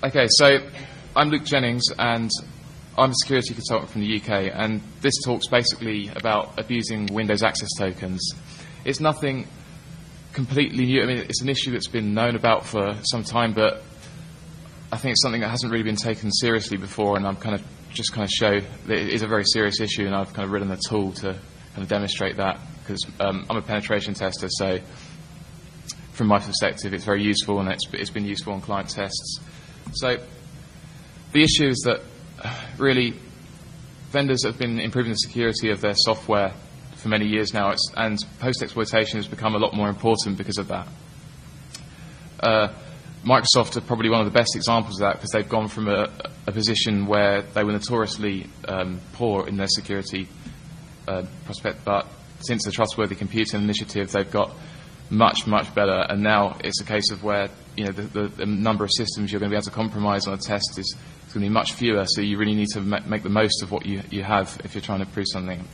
Okay, so I'm Luke Jennings, and I'm a security consultant from the UK, and this talk's basically about abusing Windows access tokens. It's nothing completely new. I mean, it's an issue that's been known about for some time, but I think it's something that hasn't really been taken seriously before, and I'm kind of show that it is a very serious issue, and I've kind of written a tool to kind of demonstrate that, because I'm a penetration tester, so from my perspective it's very useful, and it's been useful on client tests. So the issue is that really vendors have been improving the security of their software for many years now, and post-exploitation has become a lot more important because of that. Microsoft are probably one of the best examples of that, because they've gone from a position where they were notoriously poor in their security prospect, but since the Trustworthy Computing Initiative they've got much better, and now it's a case of where the number of systems you're going to be able to compromise on a test is going to be much fewer, so you really need to make the most of what you have if you're trying to prove something.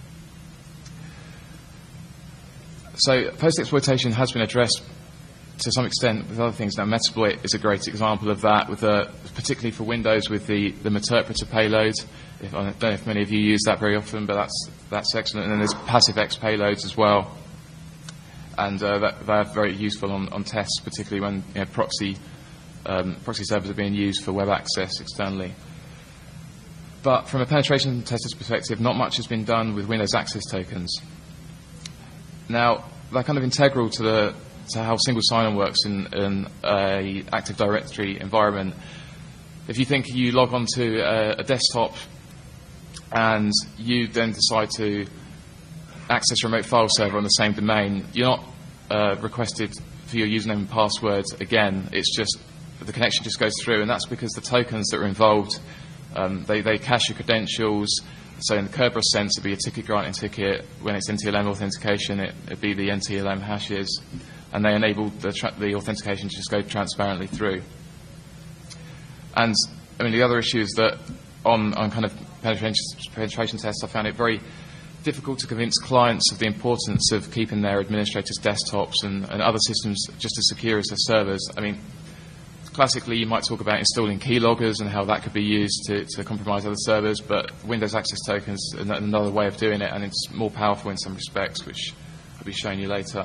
So post-exploitation has been addressed to some extent with other things. Now, Metasploit is a great example of that, with particularly for Windows with the Meterpreter payload. I don't know if many of you use that very often, but that's excellent. And then there's PassiveX payloads as well, and they're very useful on tests, particularly when proxy servers are being used for web access externally. But from a penetration tester's perspective, not much has been done with Windows access tokens. Now, they're kind of integral to how single sign-on works in a Active Directory environment. If you think you log onto a desktop and you then decide to access a remote file server on the same domain, you're not requested for your username and password again. It's just the connection just goes through, and that's because the tokens that are involved, they cache your credentials. So in the Kerberos sense, it'd be a ticket granting ticket. When it's NTLM authentication, it'd be the NTLM hashes, and they enable the authentication to just go transparently through. And I mean, the other issue is that on kind of penetration tests, I found it very difficult to convince clients of the importance of keeping their administrators' desktops and other systems just as secure as their servers. I mean, classically, you might talk about installing keyloggers and how that could be used to compromise other servers, but Windows access tokens is another way of doing it, and it's more powerful in some respects, which I'll be showing you later.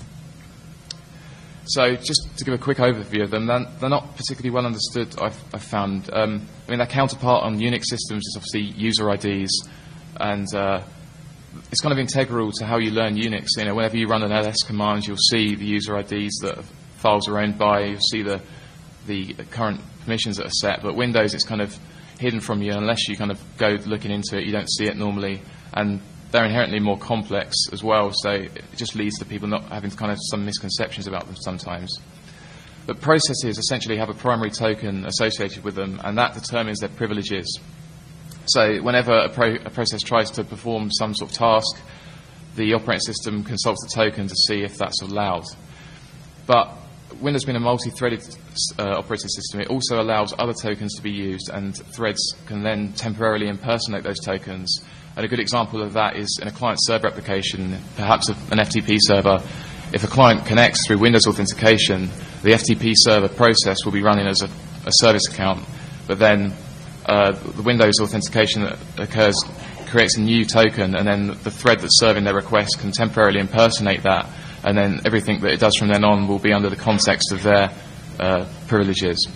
So just to give a quick overview of them, they're not particularly well understood, I've found. I mean, their counterpart on Unix systems is obviously user IDs, and it's kind of integral to how you learn Unix. Whenever you run an ls command, you'll see the user IDs that files are owned by, you'll see the current permissions that are set, but Windows, it's kind of hidden from you unless you kind of go looking into it. You don't see it normally, and they're inherently more complex as well, so it just leads to people not having kind of some misconceptions about them sometimes. But processes essentially have a primary token associated with them, and that determines their privileges. So whenever a process tries to perform some sort of task, the operating system consults the token to see if that's allowed. But Windows being a multi-threaded operating system, it also allows other tokens to be used, and threads can then temporarily impersonate those tokens. And a good example of that is in a client-server application, perhaps an FTP server. If a client connects through Windows authentication, the FTP server process will be running as a service account, but then the Windows authentication that occurs creates a new token, and then the thread that's serving their request can temporarily impersonate that, and then everything that it does from then on will be under the context of their privileges.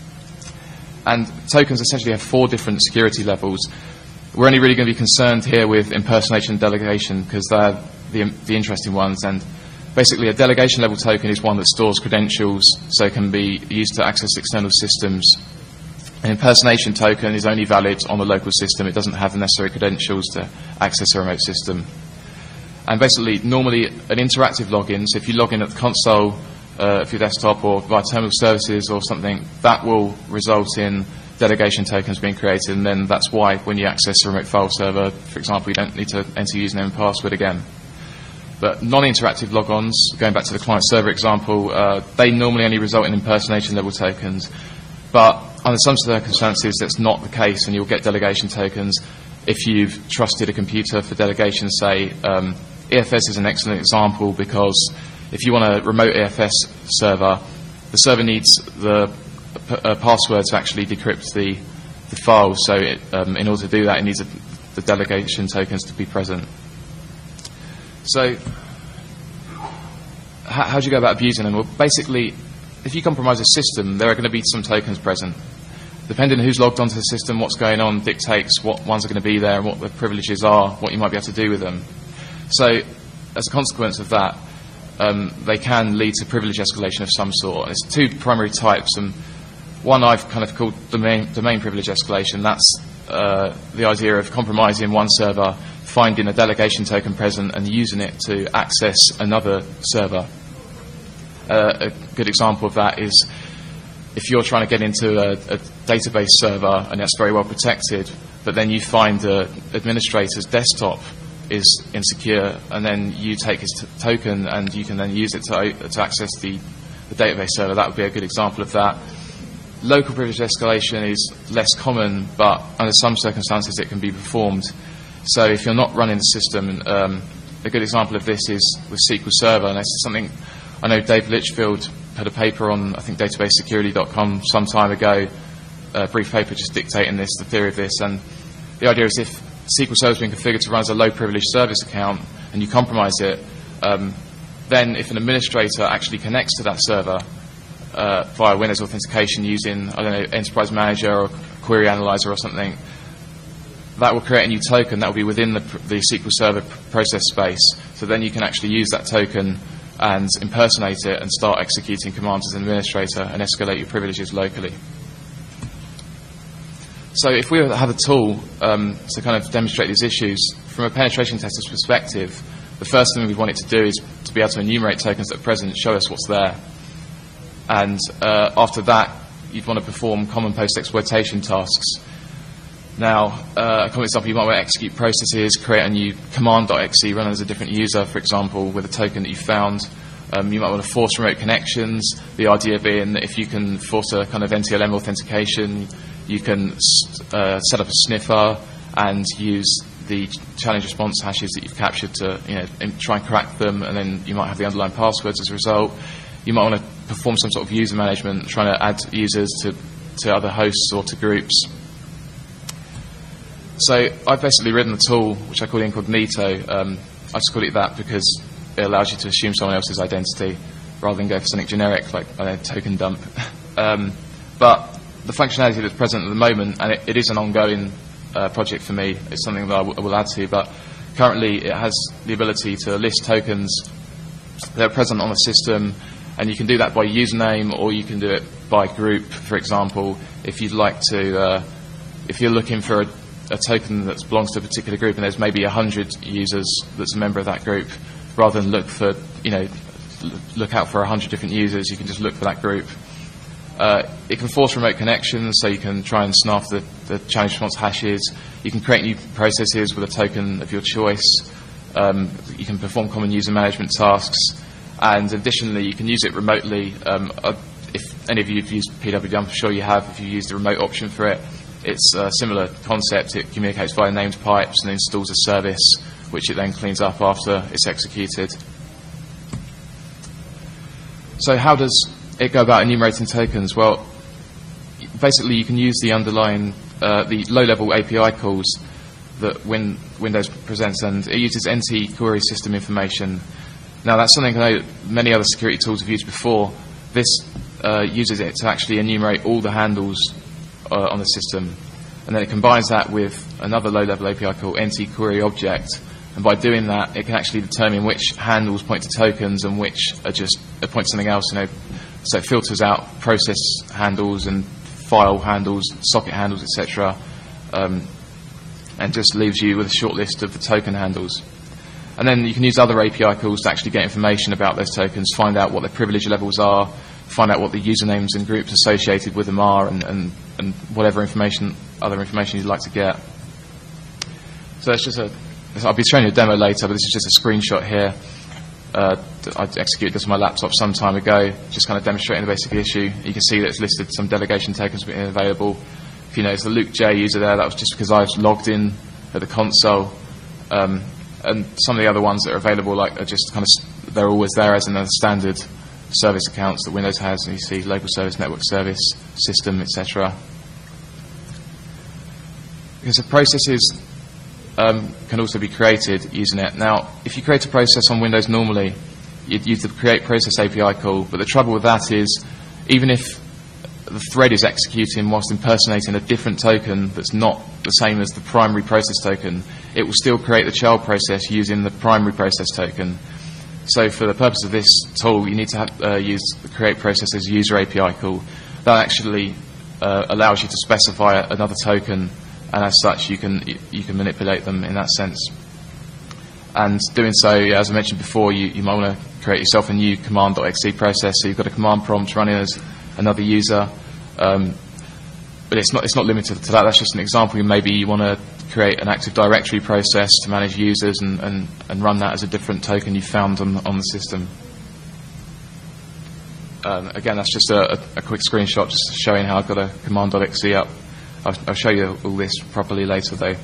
And tokens essentially have 4 different security levels. We're only really going to be concerned here with impersonation and delegation, because they're the interesting ones. And basically, a delegation level token is one that stores credentials, so it can be used to access external systems. An impersonation token is only valid on the local system. It doesn't have the necessary credentials to access a remote system. And basically, normally an interactive login, so if you log in at the console of your desktop or via terminal services or something, that will result in delegation tokens being created, and then that's why when you access a remote file server, for example, you don't need to enter username and password again. But non-interactive logons, going back to the client-server example, they normally only result in impersonation level tokens. But under some circumstances, that's not the case, and you'll get delegation tokens if you've trusted a computer for delegation. Say, EFS is an excellent example, because if you want a remote EFS server, the server needs the a password to actually decrypt the file. So in order to do that, it needs the delegation tokens to be present. So how do you go about abusing them? Well, basically, if you compromise a system, there are going to be some tokens present. Depending on who's logged onto the system, what's going on dictates what ones are going to be there and what the privileges are, what you might be able to do with them. So as a consequence of that, they can lead to privilege escalation of some sort. There's two primary types, and one I've kind of called domain privilege escalation. That's the idea of compromising one server, finding a delegation token present and using it to access another server. A good example of that is if you're trying to get into a database server and that's very well protected, but then you find the administrator's desktop is insecure, and then you take his token and you can then use it to access the database server. That would be a good example of that. Local privilege escalation is less common, but under some circumstances it can be performed. So if you're not running the system, a good example of this is with SQL Server, and this is something I know Dave Litchfield had a paper on, I think, databasesecurity.com some time ago, a brief paper just dictating this, the theory of this. And the idea is if SQL Server has been configured to run as a low-privileged service account and you compromise it, then if an administrator actually connects to that server via Windows authentication using, I don't know, Enterprise Manager or Query Analyzer or something, that will create a new token that will be within the SQL Server process space. So then you can actually use that token and impersonate it and start executing commands as an administrator and escalate your privileges locally. So if we have a tool to kind of demonstrate these issues, from a penetration tester's perspective, the first thing we want it to do is to be able to enumerate tokens that are present, show us what's there. And after that, you'd want to perform common post-exploitation tasks. Now, a common example, you might want to execute processes, create a new command.exe, run as a different user, for example, with a token that you found. You might want to force remote connections, the idea being that if you can force a kind of NTLM authentication, you can set up a sniffer and use the challenge response hashes that you've captured to try and crack them, and then you might have the underlying passwords as a result. You might want to perform some sort of user management, trying to add users to other hosts or to groups. So I've basically written a tool which I call Incognito. I just call it that because it allows you to assume someone else's identity rather than go for something generic like, I don't know, token dump. But the functionality that's present at the moment, and it is an ongoing project for me, it's something that I will add to, but currently it has the ability to list tokens that are present on the system, and you can do that by username, or you can do it by group, for example. If you'd like to, if you're looking for a token that belongs to a particular group and there's maybe 100 users that's a member of that group, rather than look out for 100 different users, you can just look for that group. It can force remote connections, so you can try and snuff the challenge response hashes. You can create new processes with a token of your choice. You can perform common user management tasks, and additionally you can use it remotely. If any of you have used PWD, I'm sure you have, if you used the remote option for it, it's a similar concept. It communicates via named pipes and installs a service which it then cleans up after it's executed. So how does it go about enumerating tokens? Well, basically you can use the underlying, the low-level API calls that Windows presents, and it uses NT query system information. Now that's something I know many other security tools have used before. This uses it to actually enumerate all the handles on the system, and then it combines that with another low-level API called NT query object, and by doing that it can actually determine which handles point to tokens and which are just point to something else. So it filters out process handles and file handles, socket handles, etc., and just leaves you with a short list of the token handles. And then you can use other API calls to actually get information about those tokens, find out what their privilege levels are, find out what the usernames and groups associated with them are, and whatever other information you'd like to get. So it's just I'll be showing you a demo later, but this is just a screenshot here. I executed this on my laptop some time ago, just kind of demonstrating the basic issue. You can see that it's listed some delegation tokens being available. If you notice the Luke J user there, that was just because I was logged in at the console. And some of the other ones that are available are just kind of, they're always there as in a standard service accounts that Windows has, and you see local service, network service, system, etc. Because the processes can also be created using it. Now, if you create a process on Windows normally, you'd use the create process API call, but the trouble with that is, even if the thread is executing whilst impersonating a different token that's not the same as the primary process token, it will still create the child process using the primary process token. So for the purpose of this tool, you need to use the create processes user API call. That actually allows you to specify another token, and as such you can manipulate them in that sense. And doing so, as I mentioned before, you might want to create yourself a new command.exe process, so you've got a command prompt running as another user, but it's not limited to that. That's just an example. Maybe you want to create an Active Directory process to manage users and run that as a different token you found on the system. Again, that's just a quick screenshot just showing how I've got a command.exe up. I'll show you all this properly later though.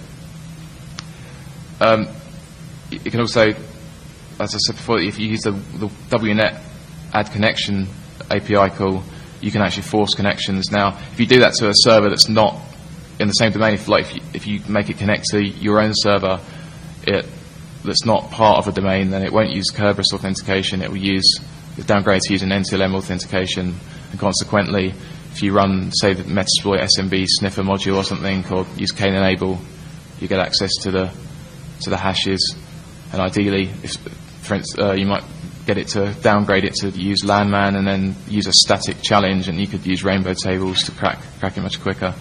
You can also, as I said before, if you use the WNet add connection API call, you can actually force connections. Now, if you do that to a server that's not in the same domain, if you make it connect to your own server that's not part of a domain, then it won't use Kerberos authentication. It will downgrade to using NTLM authentication, and consequently, if you run, say, the Metasploit SMB sniffer module or something, or use Kane enable, you get access to the hashes, and ideally, for instance, you might get it to downgrade it to use Landman and then use a static challenge, and you could use rainbow tables to crack it much quicker.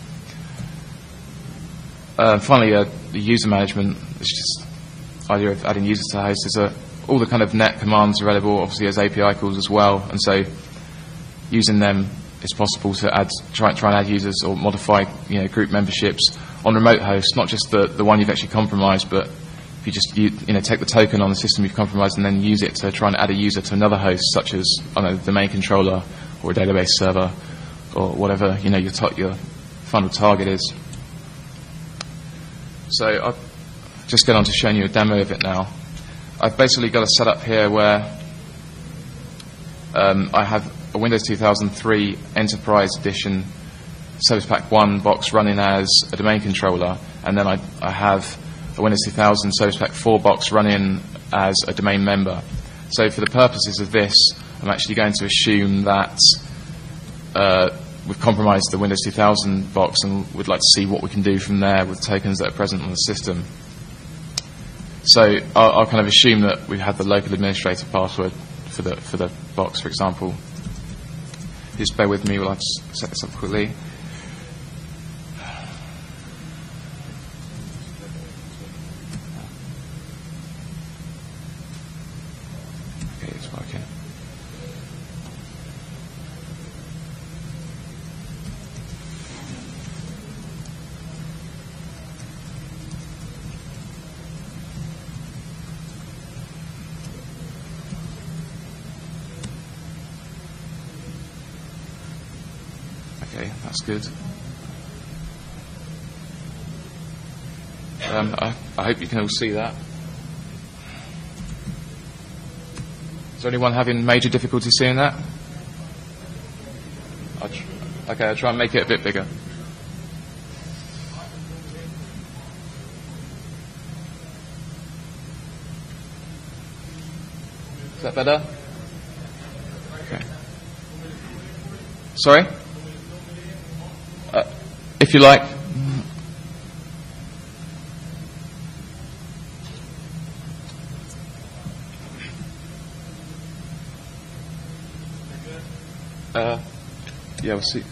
Finally, the user management. It's just the idea of adding users to the host. All the kind of net commands are available, obviously, as API calls as well, and so using them, it's possible to try and add users or modify group memberships on remote hosts, not just the one you've actually compromised, but if you just take the token on the system you've compromised and then use it to try and add a user to another host, such as the domain controller or a database server or whatever your final target is. So I'll just get on to showing you a demo of it now. I've basically got a setup here where I have a Windows 2003 Enterprise Edition Service Pack 1 box running as a domain controller, and then I have a Windows 2000 Service Pack 4 box running as a domain member. So for the purposes of this, I'm actually going to assume that we've compromised the Windows 2000 box and would like to see what we can do from there with tokens that are present on the system. So I'll kind of assume that we have the local administrator password for the box, for example. Just bear with me while I set this up quickly. Okay, it's working. Okay, that's good. I hope you can all see that. Is there anyone having major difficulty seeing that? Okay, I'll try and make it a bit bigger. Is that better? Okay. Sorry? If you like. Yeah, we'll see.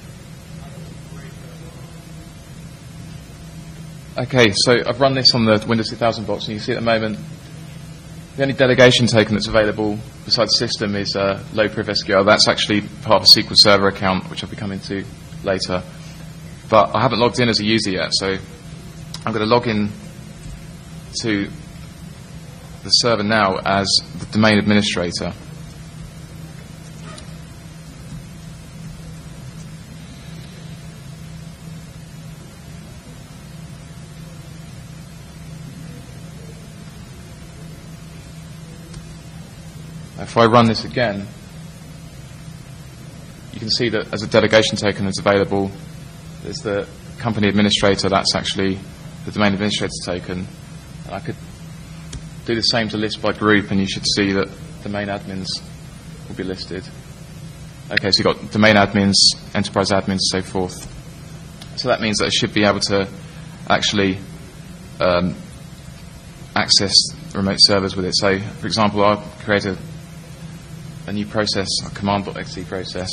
Okay, so I've run this on the Windows 2000 box, and you can see at the moment the only delegation token that's available besides system is LowPrivSQL. That's actually part of a SQL Server account, which I'll be coming to later. But I haven't logged in as a user yet, so I'm going to log in to the server now as the domain administrator. If I run this again, you can see that as a delegation token that's available, there's the company administrator, that's actually the domain administrator token. And I could do the same to list by group, and you should see that domain admins will be listed. Okay, so you've got domain admins, enterprise admins, so forth. So that means that it should be able to actually access remote servers with it. So, for example, I'll create a new process, a command.exe process.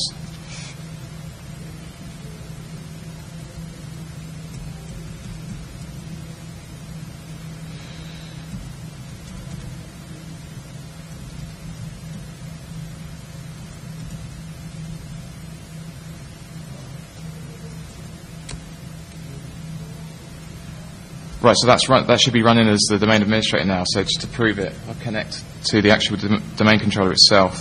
Right, so that should be running as the domain administrator now. So just to prove it, I'll connect to the actual domain controller itself.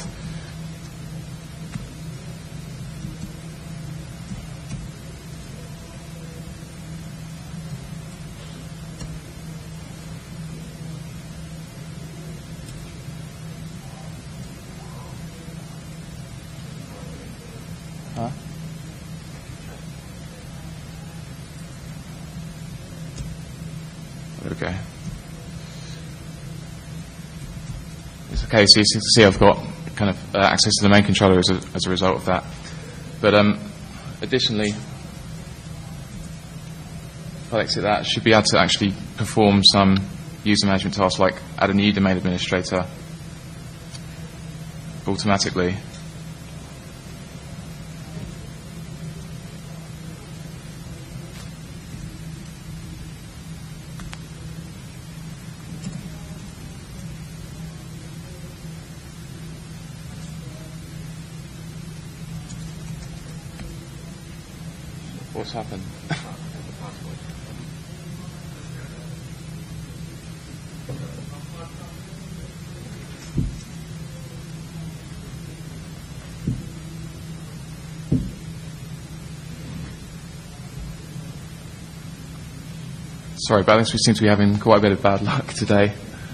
Huh? There we go. It's okay, so you can see I've got kind of access to the domain controller as a result of that. But additionally, if I exit that, I should be able to actually perform some user management tasks like add a new domain administrator automatically. What's happened? Sorry about this, we seem to be having quite a bit of bad luck today.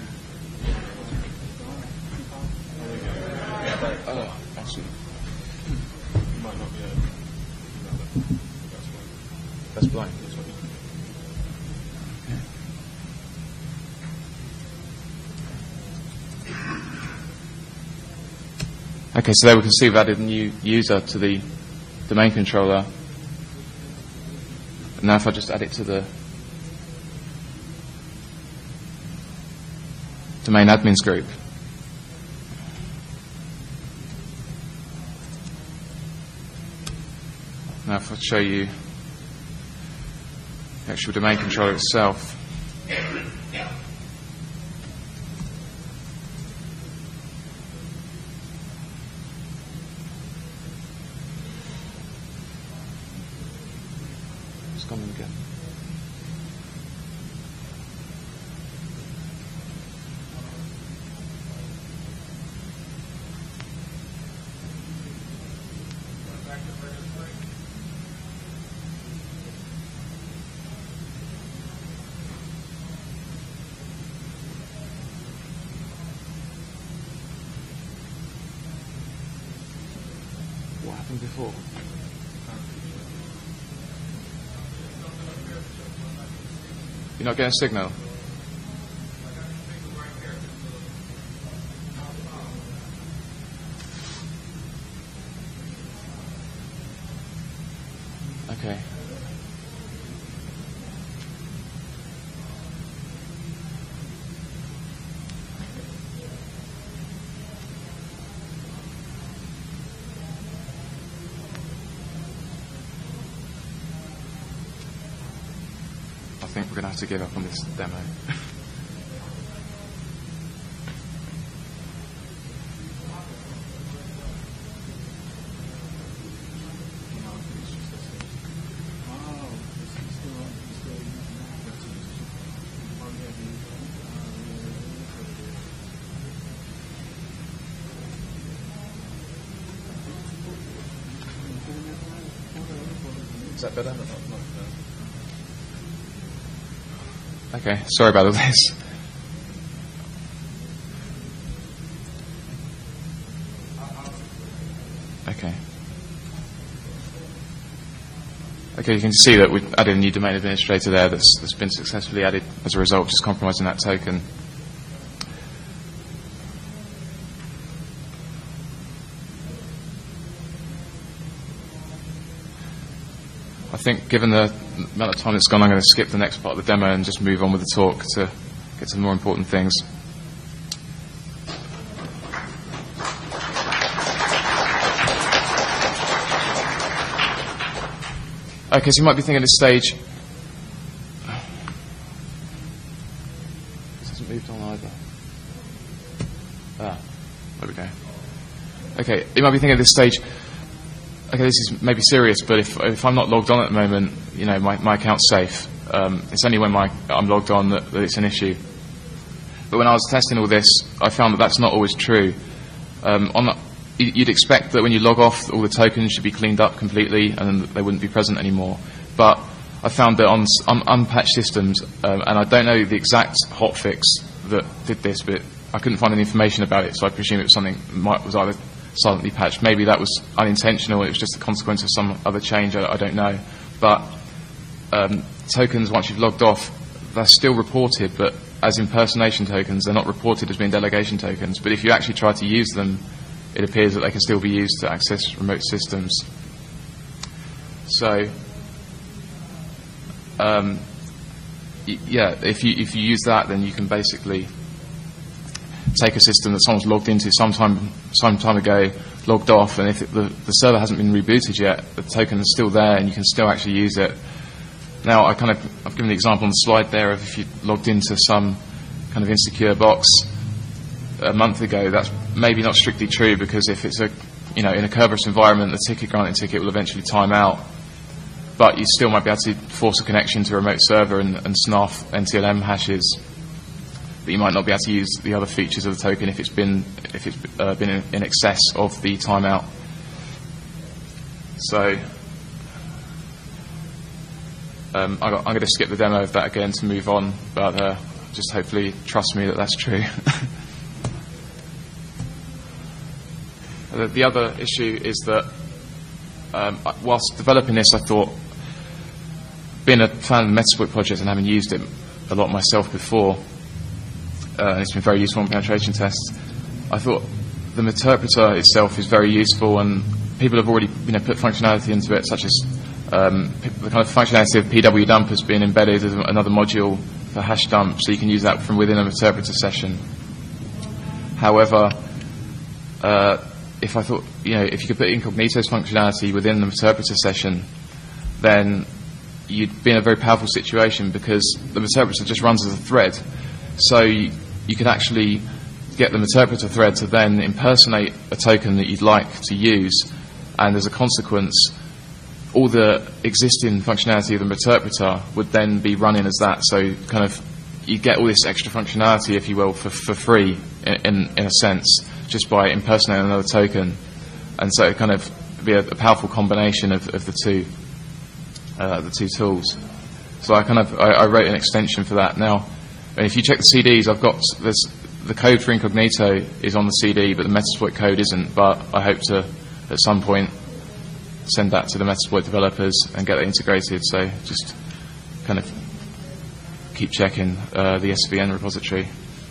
Oh, actually. You might not be able to. That's blank. Okay, so there we can see we've added a new user to the domain controller. And now if I just add it to the domain admins group. Now if I show you the actual domain controller itself. It's gone again. What happened before? You're not getting a signal? Okay. I think we're going to have to give up on this demo. Is that better? Okay, sorry about all this. Okay. Okay, you can see that we've added a new domain administrator there that's been successfully added as a result of just compromising that token. I think given the amount of time that's gone, I'm going to skip the next part of the demo and just move on with the talk to get to the more important things. Okay, so you might be thinking at this stage, this hasn't moved on either. There we go. Okay, you might be thinking at this stage, okay, this is maybe serious, but if I'm not logged on at the moment, you know, my account's safe. It's only when I'm logged on that it's an issue. But when I was testing all this, I found that that's not always true. You'd expect that when you log off, all the tokens should be cleaned up completely and they wouldn't be present anymore. But I found that on unpatched systems, and I don't know the exact hotfix that did this, but I couldn't find any information about it, so I presume it was something that was either silently patched. Maybe that was unintentional, it was just a consequence of some other change, I don't know. But tokens, once you've logged off, they're still reported, but as impersonation tokens, they're not reported as being delegation tokens. But if you actually try to use them, it appears that they can still be used to access remote systems. So, yeah, if you use that, then you can basically take a system that someone's logged into some time ago, logged off, and if the server hasn't been rebooted yet, the token is still there, and you can still actually use it. Now, I've given the example on the slide there of if you logged into some kind of insecure box a month ago. That's maybe not strictly true, because if it's in a Kerberos environment, the ticket granting ticket will eventually time out. But you still might be able to force a connection to a remote server and snarf NTLM hashes. But you might not be able to use the other features of the token if it's been in excess of the timeout. So I'm going to skip the demo of that again to move on, but just hopefully trust me that that's true. The other issue is that whilst developing this, I thought, being a fan of the Metasploit project and having used it a lot myself before, it's been very useful in penetration tests, I thought the Meterpreter itself is very useful, and people have already put functionality into it, such as the kind of functionality of PWDump has been embedded as another module for hash dump, so you can use that from within a Meterpreter session. However, if you could put Incognito's functionality within the Meterpreter session, then you'd be in a very powerful situation, because the Meterpreter just runs as a thread. So you could actually get the Meterpreter thread to then impersonate a token that you'd like to use, and as a consequence, all the existing functionality of the Meterpreter would then be running as that. So kind of you get all this extra functionality, if you will, for free in a sense, just by impersonating another token. And so it kind of be a powerful combination of the two tools. So I wrote an extension for that. Now, if you check the CDs, the code for Incognito is on the CD, but the Metasploit code isn't. But I hope to at some point send that to the Metasploit developers and get it integrated. So just kind of keep checking the SVN repository.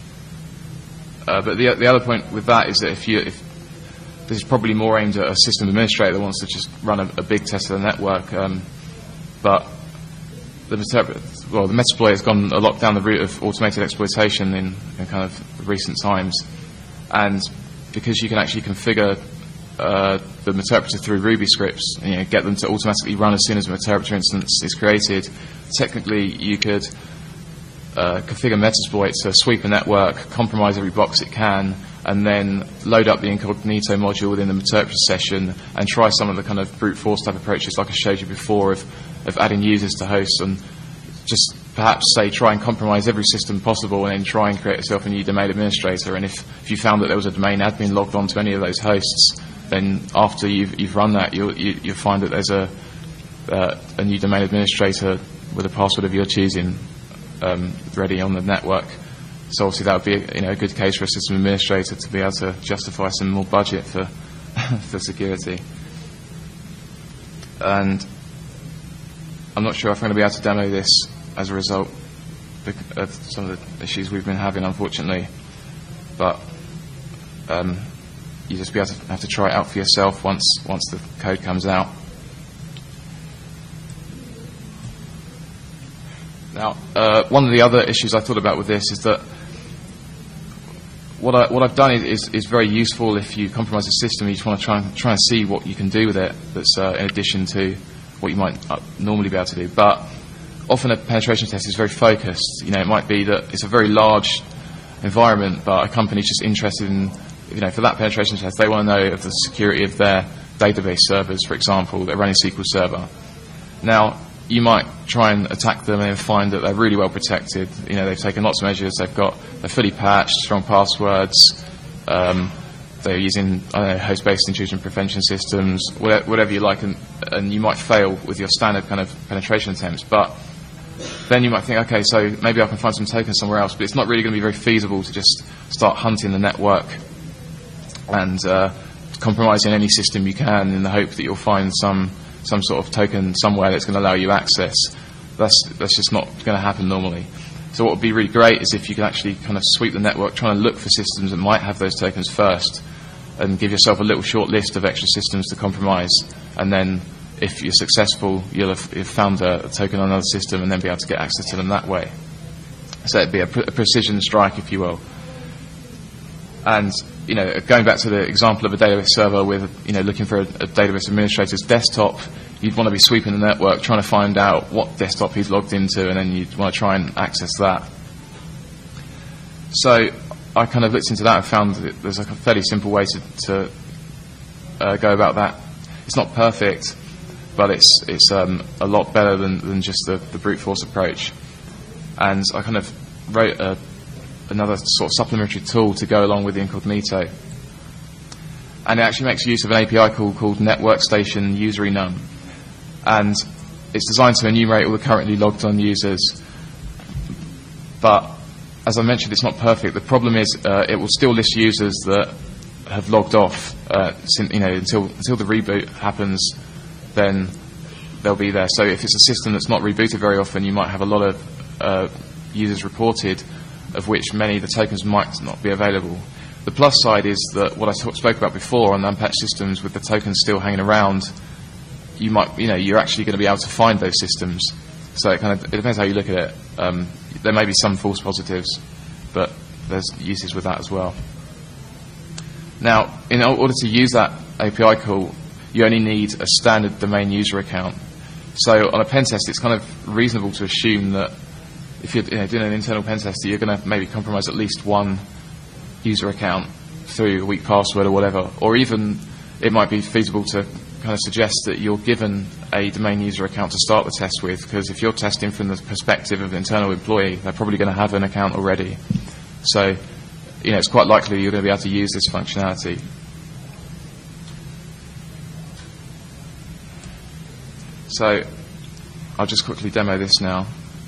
But the other point with that is that if this is probably more aimed at a system administrator that wants to just run a big test of the network, but the Metasploit has gone a lot down the route of automated exploitation in kind of recent times, and because you can actually configure the Meterpreter through Ruby scripts, and get them to automatically run as soon as a Meterpreter instance is created, technically you could configure Metasploit to sweep a network, compromise every box it can, and then load up the Incognito module within the Meterpreter session and try some of the kind of brute force type approaches like I showed you before of adding users to hosts, and just perhaps try and compromise every system possible, and then try and create yourself a new domain administrator. And if you found that there was a domain admin logged onto any of those hosts, then after you've run that, you'll find that there's a new domain administrator with a password of your choosing ready on the network. So obviously that would be a good case for a system administrator to be able to justify some more budget for for security. and I'm not sure if I'm going to be able to demo this as a result of some of the issues we've been having, unfortunately. But you just have to try it out for yourself once the code comes out. Now, one of the other issues I thought about with this is that what I've done is very useful if you compromise a system. You just want to try and see what you can do with it. That's in addition to what you might normally be able to do. But often a penetration test is very focused. It might be that it's a very large environment, but a company's just interested in, for that penetration test, they want to know of the security of their database servers, for example, that run a SQL Server. Now, you might try and attack them and find that they're really well protected. They've taken lots of measures. They're fully patched, strong passwords. They're using host-based intrusion prevention systems, whatever you like, and you might fail with your standard kind of penetration attempts. But then you might think, okay, so maybe I can find some tokens somewhere else. But it's not really going to be very feasible to just start hunting the network and compromising any system you can in the hope that you'll find some sort of token somewhere that's going to allow you access. That's just not going to happen normally. So what would be really great is if you can actually kind of sweep the network, trying to look for systems that might have those tokens first, and give yourself a little short list of extra systems to compromise. And then, if you're successful, you'll have found a token on another system, and then be able to get access to them that way. So it'd be a precision strike, if you will. And going back to the example of a database server with looking for a database administrator's desktop, you'd want to be sweeping the network, trying to find out what desktop he's logged into, and then you'd want to try and access that. So I kind of looked into that and found that there's a fairly simple way to go about that. It's not perfect, but it's a lot better than just the brute force approach. And I kind of wrote another sort of supplementary tool to go along with the incognito. And it actually makes use of an API call called Network Station User Enum. And it's designed to enumerate all the currently logged on users. But as I mentioned, it's not perfect. The problem is it will still list users that have logged off until the reboot happens. Then they'll be there. So if it's a system that's not rebooted very often, you might have a lot of users reported, of which many of the tokens might not be available. The plus side is that what I spoke about before on unpatched systems, with the tokens still hanging around, you're actually going to be able to find those systems. So it depends how you look at it. There may be some false positives, but there's uses with that as well. Now, in order to use that API call, you only need a standard domain user account. So on a pen test, it's kind of reasonable to assume that if you're doing an internal pen test, you're going to maybe compromise at least one user account through a weak password or whatever. Or even it might be feasible to kind of suggest that you're given a domain user account to start the test with, because if you're testing from the perspective of an internal employee, they're probably going to have an account already. So it's quite likely you're going to be able to use this functionality. So I'll just quickly demo this now.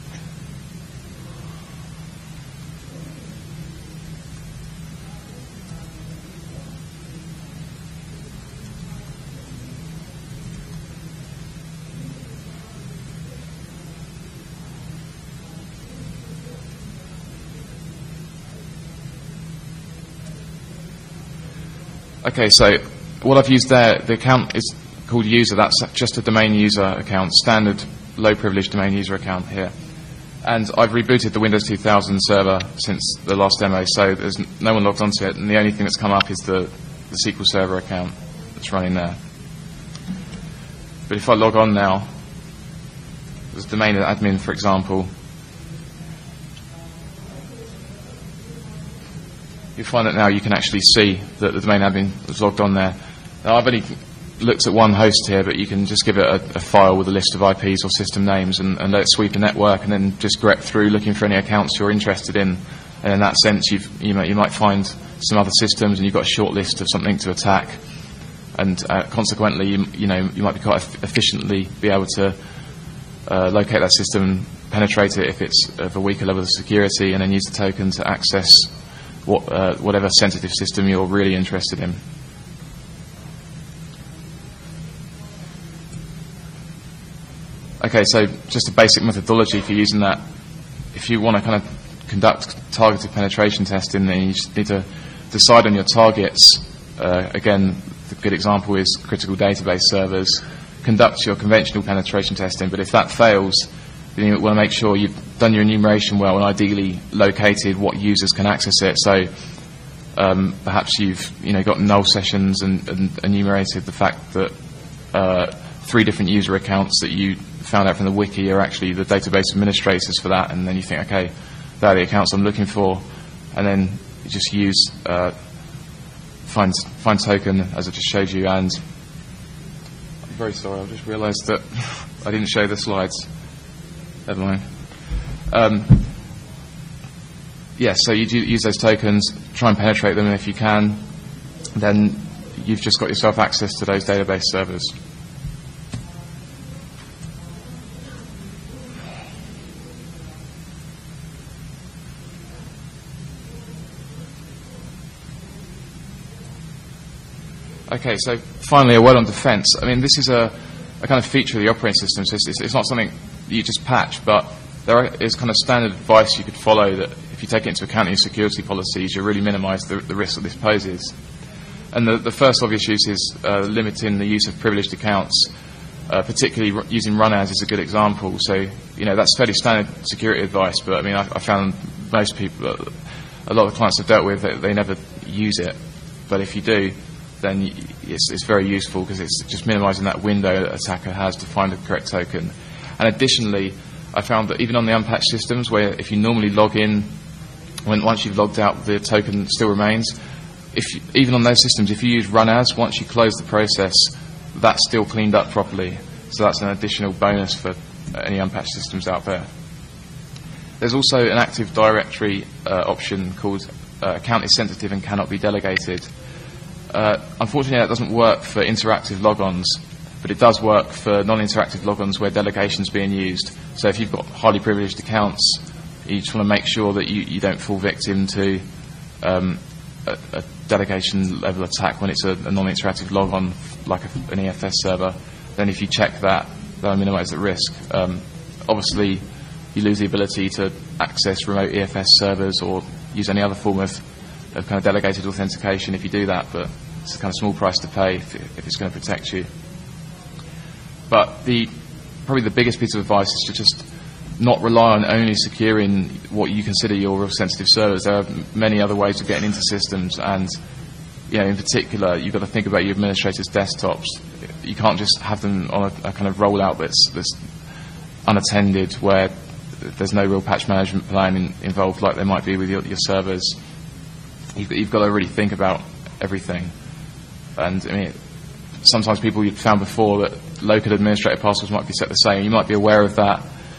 Okay, so what I've used there, the account is called user. That's just a domain user account, standard low privilege domain user account here. And I've rebooted the Windows 2000 server since the last demo, so there's no one logged onto it, and the only thing that's come up is the SQL Server account that's running there. But if I log on now, as domain admin, for example, you find that now you can actually see that the domain admin was logged on there. Now, I've only looked at one host here, but you can just give it a file with a list of IPs or system names and let it sweep the network, and then just grep through looking for any accounts you're interested in. And in that sense, you might find some other systems, and you've got a short list of something to attack. And consequently, you might be quite efficiently be able to locate that system, penetrate it if it's of a weaker level of security, and then use the token to access whatever sensitive system you're really interested in. Okay, so just a basic methodology for using that. If you want to kind of conduct targeted penetration testing, then you just need to decide on your targets. Again, the good example is critical database servers. Conduct your conventional penetration testing, but if that fails, then you want to make sure you've done your enumeration well and ideally located what users can access it. So perhaps you've got null sessions and enumerated the fact that 3 different user accounts that you found out from the wiki are actually the database administrators for that, and then you think, okay, they're the accounts I'm looking for, and then you just use find token as I just showed you. And I'm very sorry, I just realised that I didn't show the slides. Never mind. So you use those tokens, try and penetrate them, and if you can, then you've just got yourself access to those database servers. Okay, so finally, a word on defense. I mean, this is a kind of feature of the operating system, so it's not something you just patch, but there is kind of standard advice you could follow that if you take it into account in your security policies, you really minimise the risk that this poses. And the first obvious use is limiting the use of privileged accounts, particularly using run-as is a good example. So, that's fairly standard security advice, but I mean, I found most people, a lot of the clients I've dealt with, they never use it. But if you do, then it's very useful because it's just minimising that window that attacker has to find the correct token. And additionally, I found that even on the unpatched systems, where if you normally log in, once you've logged out, the token still remains. Even on those systems, if you use run-as, once you close the process, that's still cleaned up properly. So that's an additional bonus for any unpatched systems out there. There's also an Active Directory option called account is sensitive and cannot be delegated. Unfortunately, that doesn't work for interactive logons, but it does work for non-interactive logons where delegation's being used. So if you've got highly privileged accounts, you just want to make sure that you don't fall victim to a delegation level attack when it's a non-interactive logon like an EFS server. Then if you check that, that'll minimise the risk. Obviously, you lose the ability to access remote EFS servers or use any other form of kind of delegated authentication if you do that, but it's a kind of small price to pay if it's going to protect you. But probably the biggest piece of advice is to just not rely on only securing what you consider your real sensitive servers. There are many other ways of getting into systems, and in particular, you've got to think about your administrators' desktops. You can't just have them on a kind of rollout that's unattended, where there's no real patch management plan involved like there might be with your servers. You've got to really think about everything. And I mean, sometimes people you've found before that local administrator passwords might be set the same. You might be aware of that,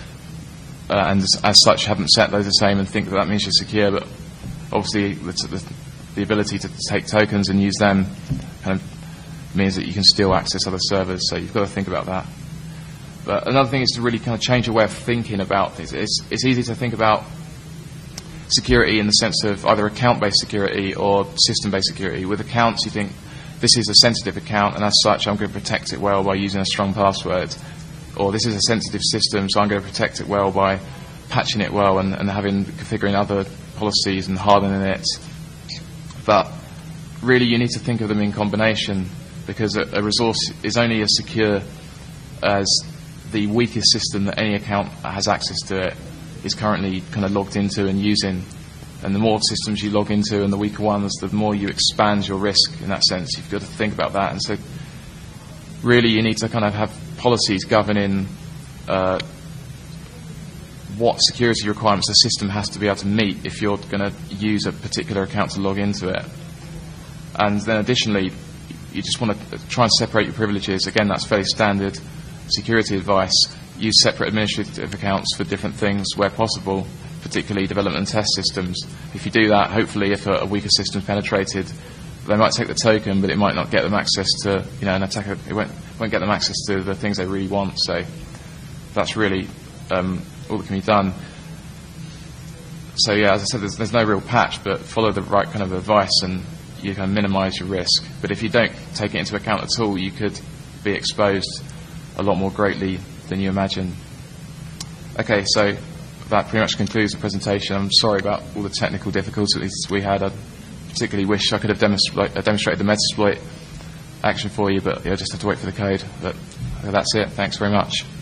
and as such haven't set those the same and think that means you're secure. But obviously, the ability to take tokens and use them kind of means that you can still access other servers. So you've got to think about that. But another thing is to really kind of change your way of thinking about this. It's easy to think about security in the sense of either account-based security or system-based security. With accounts, you think, this is a sensitive account, and as such, I'm going to protect it well by using a strong password. Or this is a sensitive system, so I'm going to protect it well by patching it well and configuring other policies and hardening it. But really, you need to think of them in combination, because a resource is only as secure as the weakest system that any account has access to it is currently kind of logged into and using. And the more systems you log into and the weaker ones, the more you expand your risk in that sense. You've got to think about that. And so really you need to kind of have policies governing what security requirements the system has to be able to meet if you're going to use a particular account to log into it. And then additionally, you just want to try and separate your privileges. Again, that's very standard security advice. Use separate administrative accounts for different things where possible, particularly development and test systems. If you do that, hopefully if a weaker system is penetrated, they might take the token, but it might not get them access to, an attacker, it won't get them access to the things they really want. So that's really all that can be done. So yeah, as I said, there's no real patch, but follow the right kind of advice and you can minimise your risk. But if you don't take it into account at all, you could be exposed a lot more greatly than you imagine. Okay, so that pretty much concludes the presentation. I'm sorry about all the technical difficulties we had. I particularly wish I could have demonstrated the Metasploit action for you, but you'll just have to wait for the code. But that's it. Thanks very much.